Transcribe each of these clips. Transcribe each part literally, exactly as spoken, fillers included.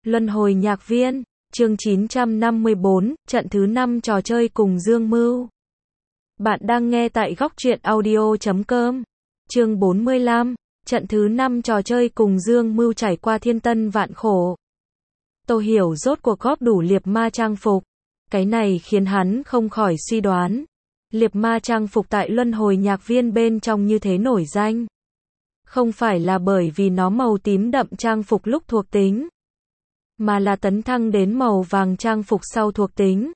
Luân hồi nhạc viên, chương chín trăm năm mươi bốn, trận thứ năm trò chơi cùng Dương Mưu. Bạn đang nghe tại góc truyện audio chấm com. Chương bốn mươi lăm, trận thứ năm trò chơi cùng Dương Mưu trải qua thiên tân vạn khổ. Tô Hiểu rốt cuộc góp đủ liệp ma trang phục. Cái này khiến hắn không khỏi suy đoán. Liệp ma trang phục tại luân hồi nhạc viên bên trong như thế nổi danh. Không phải là bởi vì nó màu tím đậm trang phục lúc thuộc tính, mà là tấn thăng đến màu vàng trang phục sau thuộc tính.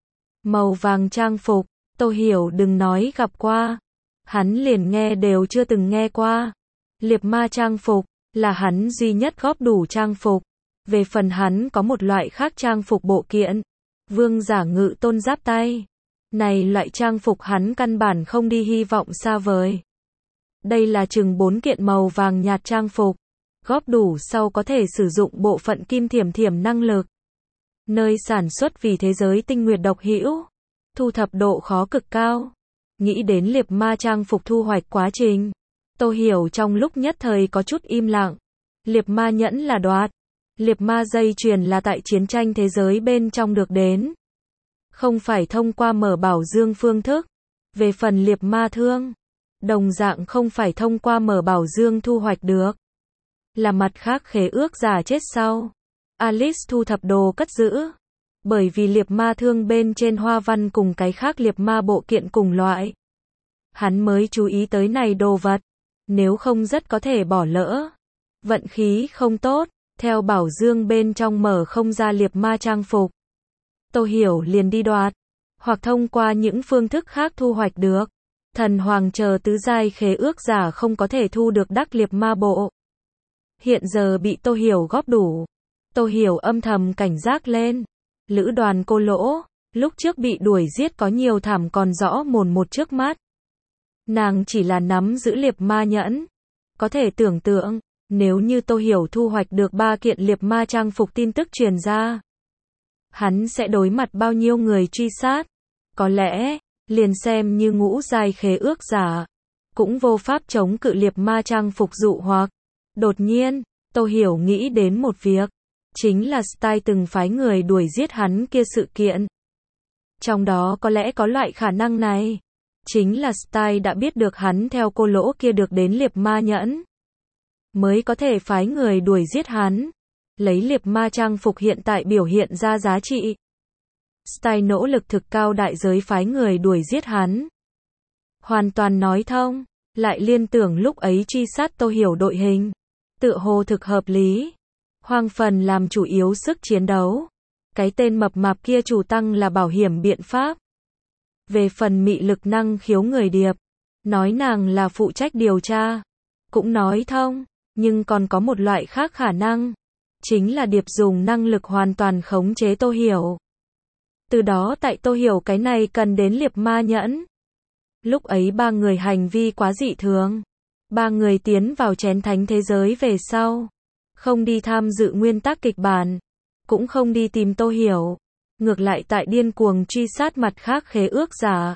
Màu vàng trang phục, Tô Hiểu đừng nói gặp qua, hắn liền nghe đều chưa từng nghe qua. Liệp ma trang phục, là hắn duy nhất góp đủ trang phục. Về phần hắn có một loại khác trang phục bộ kiện, vương giả ngự tôn giáp tay. Này loại trang phục hắn căn bản không đi hy vọng xa vời. Đây là chừng bốn kiện màu vàng nhạt trang phục. Góp đủ sau có thể sử dụng bộ phận kim thiểm thiểm năng lực. Nơi sản xuất vì thế giới tinh nguyệt độc hữu. Thu thập độ khó cực cao. Nghĩ đến liệp ma trang phục thu hoạch quá trình, Tô Hiểu trong lúc nhất thời có chút im lặng. Liệp ma nhẫn là đoạt. Liệp ma dây chuyền là tại chiến tranh thế giới bên trong được đến. Không phải thông qua mở bảo dương phương thức. Về phần liệp ma thương, đồng dạng không phải thông qua mở bảo dương thu hoạch được. Là mặt khác khế ước giả chết sau. Alice thu thập đồ cất giữ. Bởi vì liệp ma thương bên trên hoa văn cùng cái khác liệp ma bộ kiện cùng loại. Hắn mới chú ý tới này đồ vật. Nếu không rất có thể bỏ lỡ. Vận khí không tốt, theo bảo dương bên trong mở không ra liệp ma trang phục. Tô Hiểu liền đi đoạt. Hoặc thông qua những phương thức khác thu hoạch được. Thần hoàng chờ tứ giai khế ước giả không có thể thu được đắc liệp ma bộ. Hiện giờ bị Tô Hiểu góp đủ. Tô Hiểu âm thầm cảnh giác lên. Lữ đoàn cô lỗ, lúc trước bị đuổi giết có nhiều thảm còn rõ mồn một trước mắt. Nàng chỉ là nắm giữ liệp ma nhẫn. Có thể tưởng tượng, nếu như Tô Hiểu thu hoạch được ba kiện liệp ma trang phục tin tức truyền ra, hắn sẽ đối mặt bao nhiêu người truy sát. Có lẽ, liền xem như ngũ giai khế ước giả, cũng vô pháp chống cự liệp ma trang phục dụ hoặc. Đột nhiên, Tô Hiểu nghĩ đến một việc, chính là Style từng phái người đuổi giết hắn kia sự kiện. Trong đó có lẽ có loại khả năng này, chính là Style đã biết được hắn theo cô lỗ kia được đến liệp ma nhẫn, mới có thể phái người đuổi giết hắn, lấy liệp ma trang phục hiện tại biểu hiện ra giá trị. Style nỗ lực thực cao đại giới phái người đuổi giết hắn. Hoàn toàn nói thông, lại liên tưởng lúc ấy truy sát Tô Hiểu đội hình. Tựa hồ thực hợp lý. Hoang phần làm chủ yếu sức chiến đấu. Cái tên mập mạp kia chủ tăng là bảo hiểm biện pháp. Về phần mị lực năng khiếu người điệp, nói nàng là phụ trách điều tra. Cũng nói thông, nhưng còn có một loại khác khả năng. Chính là điệp dùng năng lực hoàn toàn khống chế Tô Hiểu. Từ đó tại Tô Hiểu cái này cần đến liệp ma nhẫn. Lúc ấy ba người hành vi quá dị thường. Ba người tiến vào chén thánh thế giới về sau. Không đi tham dự nguyên tắc kịch bản. Cũng không đi tìm Tô Hiểu. Ngược lại tại điên cuồng truy sát mặt khác khế ước giả.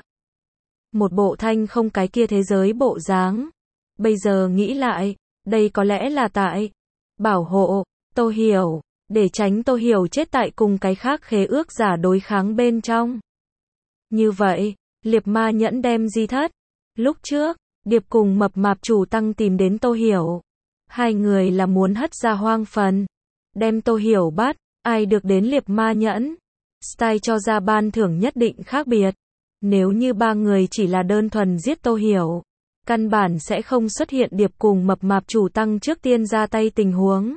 Một bộ thanh không cái kia thế giới bộ dáng. Bây giờ nghĩ lại, đây có lẽ là tại bảo hộ Tô Hiểu, để tránh Tô Hiểu chết tại cùng cái khác khế ước giả đối kháng bên trong. Như vậy, liệp ma nhẫn đem di thất. Lúc trước, điệp cùng mập mạp chủ tăng tìm đến Tô Hiểu. Hai người là muốn hất ra hoang phần. Đem Tô Hiểu bắt, ai được đến liệp ma nhẫn. Style cho ra ban thưởng nhất định khác biệt. Nếu như ba người chỉ là đơn thuần giết Tô Hiểu, căn bản sẽ không xuất hiện điệp cùng mập mạp chủ tăng trước tiên ra tay tình huống.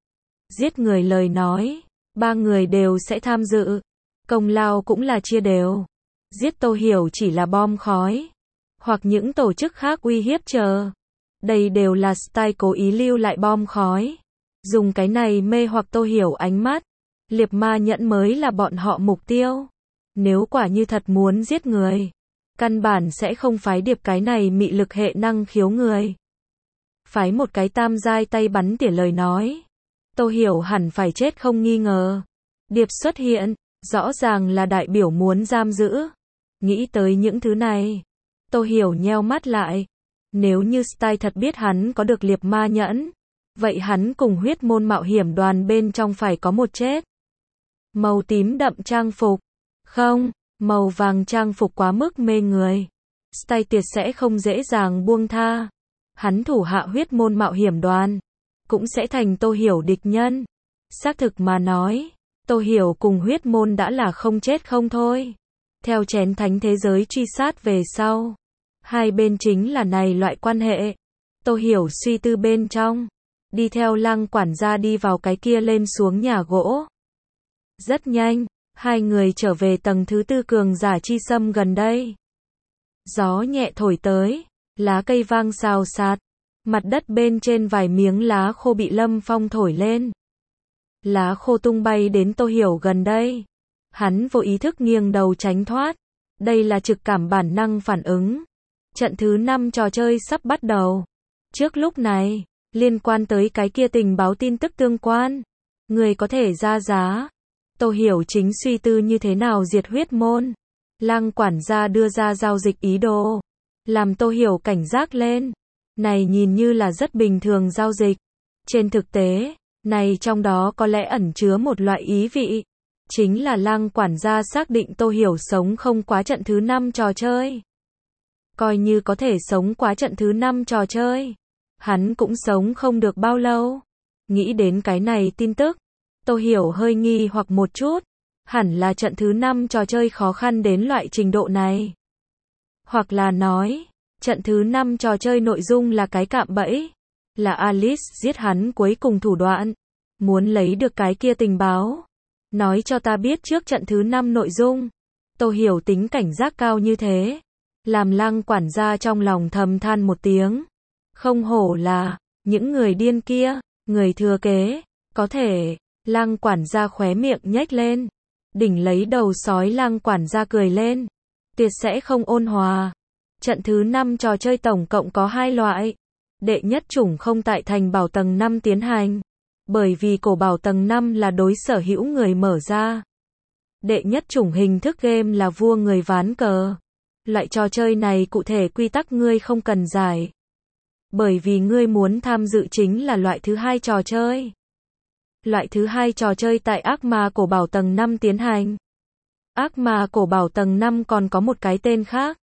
Giết người lời nói, ba người đều sẽ tham dự. Công lao cũng là chia đều. Giết Tô Hiểu chỉ là bom khói. Hoặc những tổ chức khác uy hiếp chờ. Đây đều là Style cố ý lưu lại bom khói. Dùng cái này mê hoặc Tô Hiểu ánh mắt. Liệp ma nhẫn mới là bọn họ mục tiêu. Nếu quả như thật muốn giết người, căn bản sẽ không phái điệp cái này mị lực hệ năng khiếu người. Phái một cái tam giai tay bắn tỉa lời nói. Tô Hiểu hẳn phải chết không nghi ngờ. Điệp xuất hiện, rõ ràng là đại biểu muốn giam giữ. Nghĩ tới những thứ này, Tô Hiểu nheo mắt lại. Nếu như Style thật biết hắn có được liệp ma nhẫn, Vậy hắn cùng huyết môn mạo hiểm đoàn bên trong phải có một chết. Màu tím đậm trang phục. Không, màu vàng trang phục quá mức mê người. Stytius sẽ không dễ dàng buông tha. Hắn thủ hạ huyết môn mạo hiểm đoàn, cũng sẽ thành Tô Hiểu địch nhân. Xác thực mà nói, Tô Hiểu cùng huyết môn đã là không chết không thôi. Theo chén thánh thế giới truy sát về sau, hai bên chính là này loại quan hệ. Tô Hiểu suy tư bên trong, đi theo Lăng quản gia đi vào cái kia lên xuống nhà gỗ. Rất nhanh, hai người trở về tầng thứ tư cường giả chi xâm gần đây. Gió nhẹ thổi tới, lá cây vang xào xạc, mặt đất bên trên vài miếng lá khô bị lâm phong thổi lên. Lá khô tung bay đến Tô Hiểu gần đây. Hắn vô ý thức nghiêng đầu tránh thoát. Đây là trực cảm bản năng phản ứng. Trận thứ năm trò chơi sắp bắt đầu. Trước lúc này, liên quan tới cái kia tình báo tin tức tương quan, người có thể ra giá. Tô Hiểu chính suy tư như thế nào diệt huyết môn. Lăng quản gia đưa ra giao dịch ý đồ, làm Tô Hiểu cảnh giác lên. Này nhìn như là rất bình thường giao dịch. Trên thực tế, này trong đó có lẽ ẩn chứa một loại ý vị. Chính là Lăng quản gia xác định Tô Hiểu sống không quá trận thứ năm trò chơi. Coi như có thể sống quá trận thứ năm trò chơi, hắn cũng sống không được bao lâu. Nghĩ đến cái này tin tức, Tô Hiểu hơi nghi hoặc một chút. Hẳn là trận thứ năm trò chơi khó khăn đến loại trình độ này. Hoặc là nói, trận thứ năm trò chơi nội dung là cái cạm bẫy. Là Alice giết hắn cuối cùng thủ đoạn. Muốn lấy được cái kia tình báo. Nói cho ta biết trước trận thứ năm nội dung. Tô Hiểu tính cảnh giác cao như thế. Làm Lăng quản gia trong lòng thầm than một tiếng. Không hổ là, những người điên kia, người thừa kế, có thể. Lăng quản gia khóe miệng nhếch lên. Đỉnh lấy đầu sói Lăng quản gia cười lên. Tuyệt sẽ không ôn hòa. Trận thứ năm trò chơi tổng cộng có hai loại. Đệ nhất chủng không tại thành bảo tầng năm tiến hành. Bởi vì cổ bảo tầng năm là đối sở hữu người mở ra. Đệ nhất chủng hình thức game là vua người ván cờ. Loại trò chơi này cụ thể quy tắc ngươi không cần giải. Bởi vì ngươi muốn tham dự chính là loại thứ hai trò chơi. Loại thứ hai trò chơi tại ác ma cổ bảo tầng năm tiến hành. Ác ma cổ bảo tầng năm còn có một cái tên khác.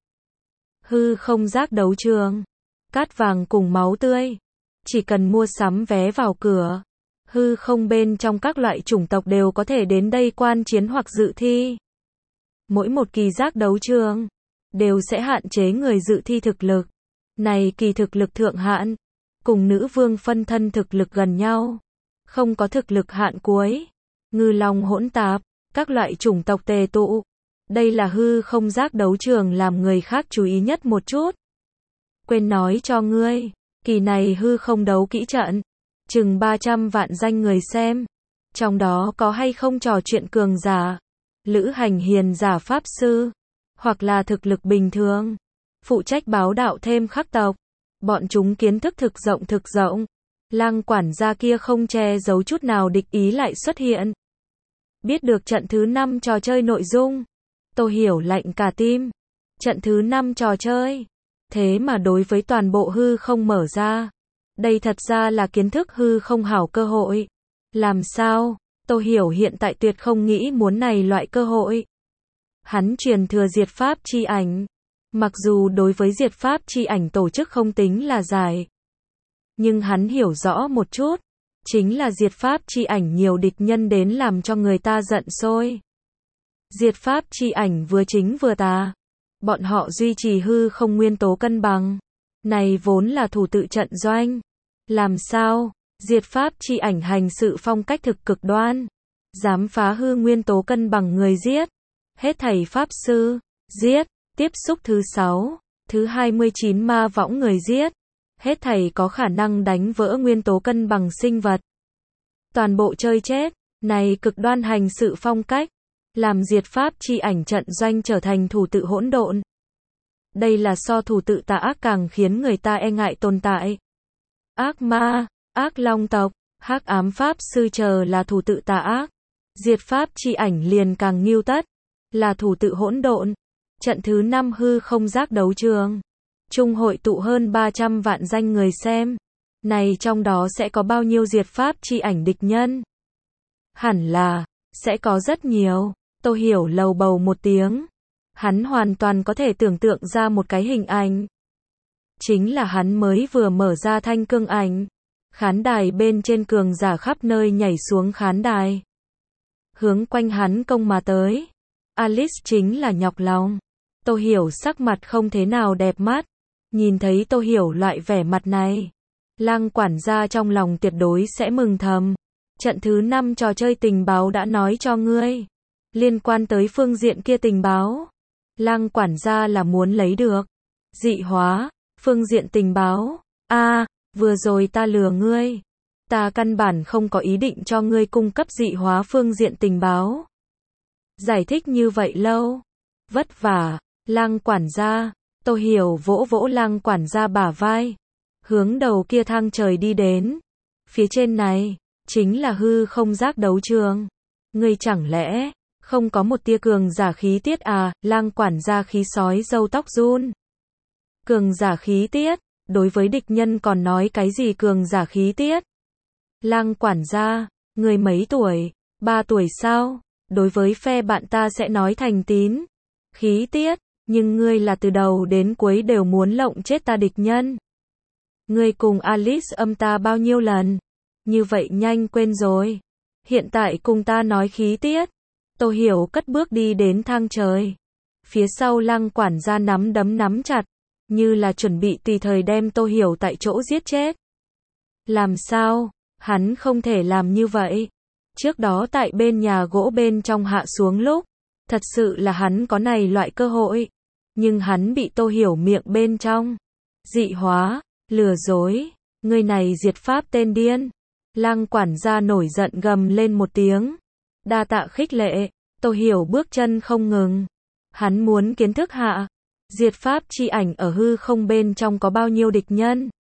Hư không giác đấu trường. Cát vàng cùng máu tươi. Chỉ cần mua sắm vé vào cửa. Hư không bên trong các loại chủng tộc đều có thể đến đây quan chiến hoặc dự thi. Mỗi một kỳ giác đấu trường đều sẽ hạn chế người dự thi thực lực. Này kỳ thực lực thượng hạn, cùng nữ vương phân thân thực lực gần nhau. Không có thực lực hạn cuối. Ngư long hỗn tạp, các loại chủng tộc tề tụ. Đây là hư không giác đấu trường làm người khác chú ý nhất một chút. Quên nói cho ngươi, kỳ này hư không đấu kỹ trận. Chừng ba trăm vạn danh người xem. Trong đó có hay không trò chuyện cường giả, lữ hành hiền giả pháp sư, hoặc là thực lực bình thường. Phụ trách báo đạo thêm khắc tộc. Bọn chúng kiến thức thực rộng thực rộng. Lăng quản gia kia không che giấu chút nào địch ý lại xuất hiện. Biết được trận thứ năm trò chơi nội dung. Tô Hiểu lạnh cả tim. Trận thứ năm trò chơi. Thế mà đối với toàn bộ hư không mở ra. Đây thật ra là kiến thức hư không hảo cơ hội. Làm sao? Tô Hiểu hiện tại tuyệt không nghĩ muốn này loại cơ hội. Hắn truyền thừa diệt pháp chi ảnh. Mặc dù đối với diệt pháp chi ảnh tổ chức không tính là giải. Nhưng hắn hiểu rõ một chút. Chính là diệt pháp chi ảnh nhiều địch nhân đến làm cho người ta giận sôi. Diệt pháp chi ảnh vừa chính vừa tà. Bọn họ duy trì hư không nguyên tố cân bằng. Này vốn là thủ tự trận doanh. Làm sao? Diệt pháp chi ảnh hành sự phong cách thực cực đoan. Dám phá hư nguyên tố cân bằng người giết. Hết thảy pháp sư, giết. Tiếp xúc thứ sáu, thứ hai mươi chín ma võng người giết. Hết thảy có khả năng đánh vỡ nguyên tố cân bằng sinh vật. Toàn bộ chơi chết. Này cực đoan hành sự phong cách. Làm diệt pháp chi ảnh trận doanh trở thành thủ tự hỗn độn. Đây là so thủ tự tà ác càng khiến người ta e ngại tồn tại. Ác ma, ác long tộc, hắc ám pháp sư chờ là thủ tự tà ác. Diệt pháp chi ảnh liền càng nghiêu tất. Là thủ tự hỗn độn. Trận thứ năm hư không giác đấu trường. Trung hội tụ hơn ba trăm vạn danh người xem. Này trong đó sẽ có bao nhiêu diệt pháp chi ảnh địch nhân? Hẳn là, sẽ có rất nhiều. Tô Hiểu lầu bầu một tiếng. Hắn hoàn toàn có thể tưởng tượng ra một cái hình ảnh. Chính là hắn mới vừa mở ra thanh cương ảnh. Khán đài bên trên cường giả khắp nơi nhảy xuống khán đài. Hướng quanh hắn công mà tới. Alice chính là nhọc lòng. Tô Hiểu sắc mặt không thế nào đẹp mắt. Nhìn thấy Tô Hiểu loại vẻ mặt này, Lăng quản gia trong lòng tuyệt đối sẽ mừng thầm. Trận thứ năm trò chơi tình báo đã nói cho ngươi. Liên quan tới phương diện kia tình báo, Lăng quản gia là muốn lấy được. Dị hóa, phương diện tình báo. A, à, vừa rồi ta lừa ngươi. Ta căn bản không có ý định cho ngươi cung cấp dị hóa phương diện tình báo. Giải thích như vậy lâu. Vất vả, Lăng quản gia. Tô Hiểu vỗ vỗ Lăng quản gia bả vai. Hướng đầu kia thang trời đi đến. Phía trên này, chính là hư không giác đấu trường. Ngươi chẳng lẽ không có một tia cường giả khí tiết à? Lăng quản gia khí sói râu tóc run. Cường giả khí tiết, đối với địch nhân còn nói cái gì cường giả khí tiết? Lăng quản gia, người mấy tuổi? Ba tuổi sao? Đối với phe bạn ta sẽ nói thành tín. Khí tiết, nhưng ngươi là từ đầu đến cuối đều muốn lộng chết ta địch nhân. Ngươi cùng Alice âm ta bao nhiêu lần? Như vậy nhanh quên rồi. Hiện tại cùng ta nói khí tiết. Tô Hiểu cất bước đi đến thang trời. Phía sau Lăng quản gia nắm đấm nắm chặt, như là chuẩn bị tùy thời đem Tô Hiểu tại chỗ giết chết. Làm sao? Hắn không thể làm như vậy. Trước đó tại bên nhà gỗ bên trong hạ xuống lúc, thật sự là hắn có này loại cơ hội. Nhưng hắn bị Tô Hiểu miệng bên trong dị hóa, lừa dối. Người này diệt pháp tên điên. Lăng quản gia nổi giận gầm lên một tiếng. Đa tạ khích lệ. Tô Hiểu bước chân không ngừng. Hắn muốn kiến thức hạ diệt pháp chi ảnh ở hư không bên trong có bao nhiêu địch nhân.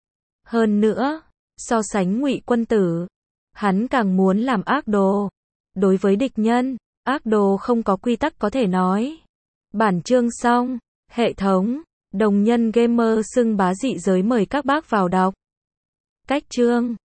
Hơn nữa, so sánh Ngụy Quân Tử, hắn càng muốn làm ác đồ. Đối với địch nhân, ác đồ không có quy tắc có thể nói. Bản chương xong. Hệ thống đồng nhân gamer xưng bá dị giới mời các bác vào đọc. Cách chương